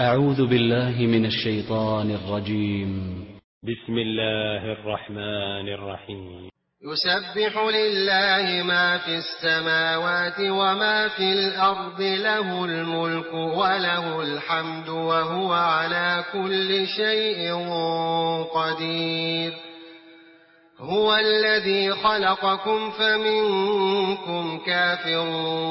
أعوذ بالله من الشيطان الرجيم. بسم الله الرحمن الرحيم. يسبح لله ما في السماوات وما في الأرض، له الملك وله الحمد وهو على كل شيء قدير. هو الذي خلقكم فمنكم كافر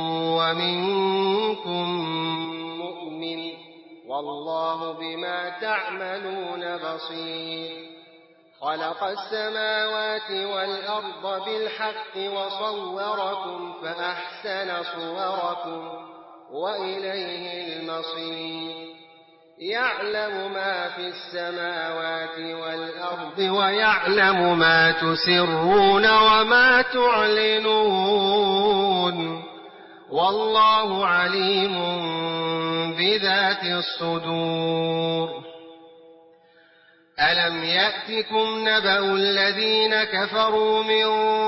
ومنكم مؤمن، والله بما تعملون بصير. خلق السماوات والأرض بالحق وصوركم فأحسن صوركم وإليه المصير. يعلم ما في السماوات والأرض ويعلم ما تسرون وما تعلنون، والله عليم بذات الصدور. ألم يأتكم نبأ الذين كفروا من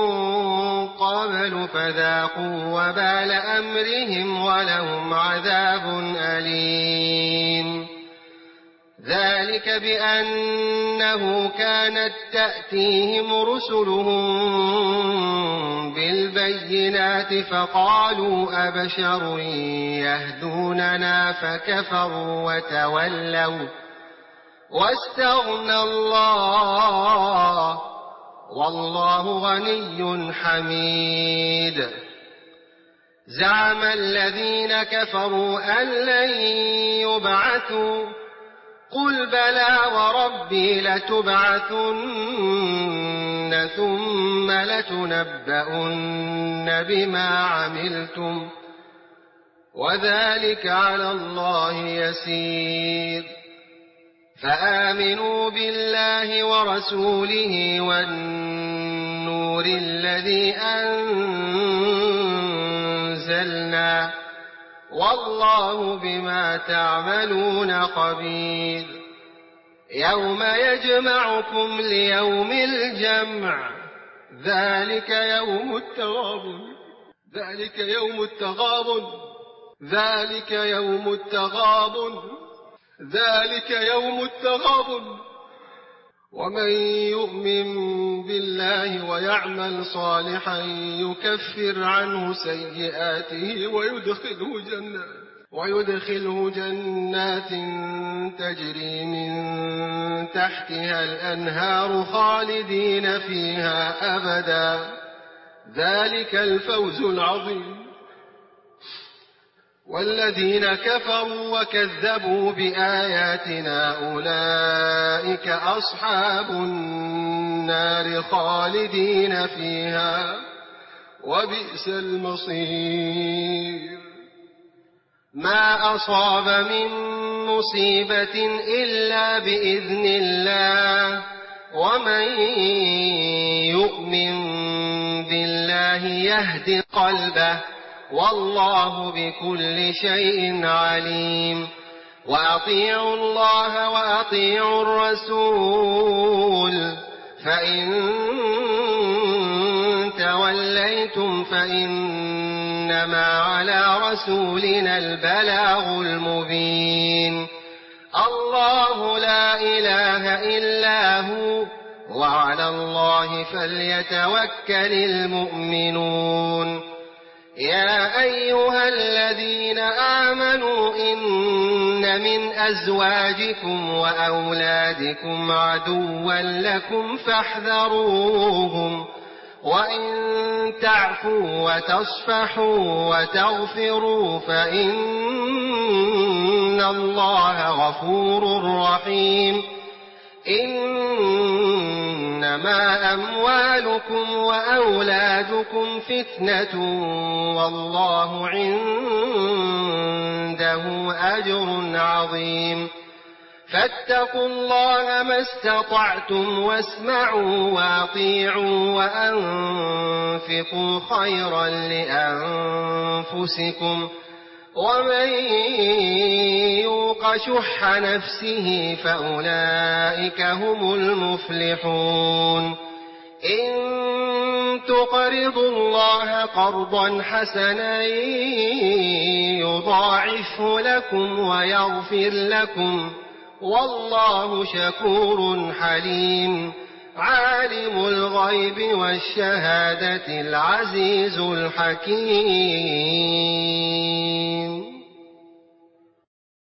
قبل فذاقوا وبال أمرهم ولهم عذاب أليم. ذلك بأنه كانت تأتيهم رسلهم بالبينات فقالوا أبشر يهدوننا فكفروا وتولوا واستغنى الله، والله غني حميد. زعم الذين كفروا أن لن يبعثوا، قل بلى وربي لتبعثن ثم لتنبؤن بما عملتم وذلك على الله يسير. فآمنوا بالله ورسوله والنور الذي أنزلنا، والله بما تعملون خبير. يوم يجمعكم ليوم الجمع، ذلك يوم التغابن، ذلك يوم التغابن، ذلك يوم التغابن، ذلك يوم التغابن. ومن يؤمن بالله ويعمل صالحا يكفر عنه سيئاته ويدخله جنات تجري من تحتها الأنهار خالدين فيها أبدا، ذلك الفوز العظيم. والذين كفروا وكذبوا بآياتنا أولئك أصحاب النار خالدين فيها وبئس المصير. ما أصاب من مصيبة إلا بإذن الله، ومن يؤمن بالله يهد قلبه، والله بكل شيء عليم. وأطيعوا الله وأطيعوا الرسول، فإن توليتم فإنما على رسولنا البلاغ المبين. الله لا إله إلا هو، وعلى الله فليتوكل المؤمنون. يا أيها الذين آمنوا إن من أزواجكم وأولادكم عدوا لكم فاحذروهم، وإن تعفوا وتصفحوا وتغفروا فإن الله غفور رحيم. إنما أموالكم وأولادكم فتنة، والله عنده أجر عظيم. فاتقوا الله ما استطعتم واسمعوا وأطيعوا وأنفقوا خيرا لأنفسكم، ومن يوق شح نفسه فأولئك هم المفلحون. إن تقرضوا الله قرضا حسنا يضاعفه لكم ويغفر لكم والله شكور حليم عالم الغيب والشهادة العزيز الحكيم